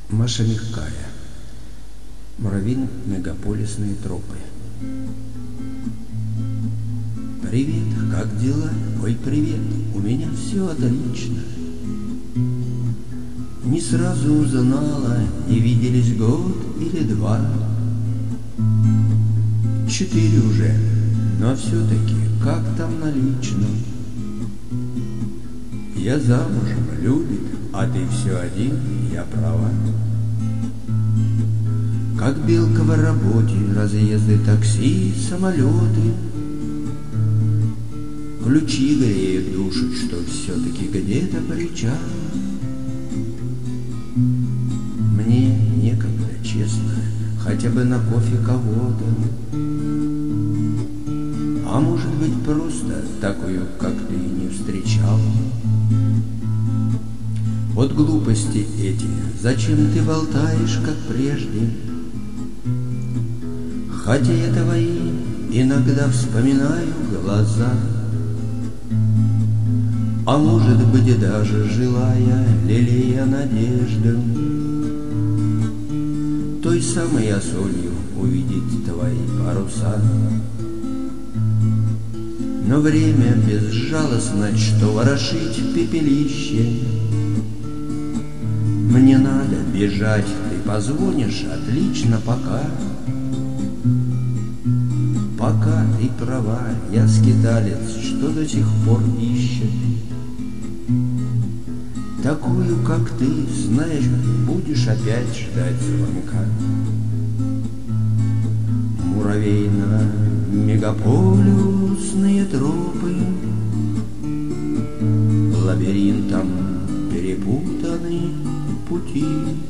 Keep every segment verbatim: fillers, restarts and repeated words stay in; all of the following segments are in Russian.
Маша Мягкая. Муравейно-мегаполисные тропы. Привет, как дела? Ой, привет, у меня все отлично. Не сразу узнала, не виделись год или два. Четыре уже, но все-таки как там на личном? Я замужем, любит, а ты все один, я права. Как белка в работе, разъезды, такси, самолеты. Ключи греют душу, что все-таки где-то причал. Мне некогда, честно, хотя бы на кофе кого-то. А может быть, просто такую, как ты, не встречал. Вот глупости эти, зачем ты болтаешь, как прежде? Хотя я твои иногда вспоминаю глаза. А может быть, даже желая, лелея надежду, той самой осолью увидеть твои паруса. Но время безжалостно, что ворошить в пепелище. Мне надо бежать, ты позвонишь, отлично, пока. Пока ты права, я скиталец, что до сих пор ищет такую, как ты, знаешь, будешь опять ждать звонка. Муравейно-мегаполисные тропы лабиринтом перепутаны пути.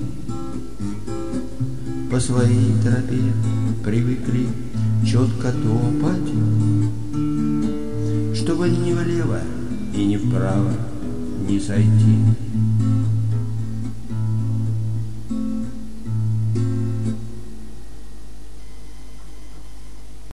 По своей тропе привыкли четко топать, чтобы ни влево и ни вправо не сойти.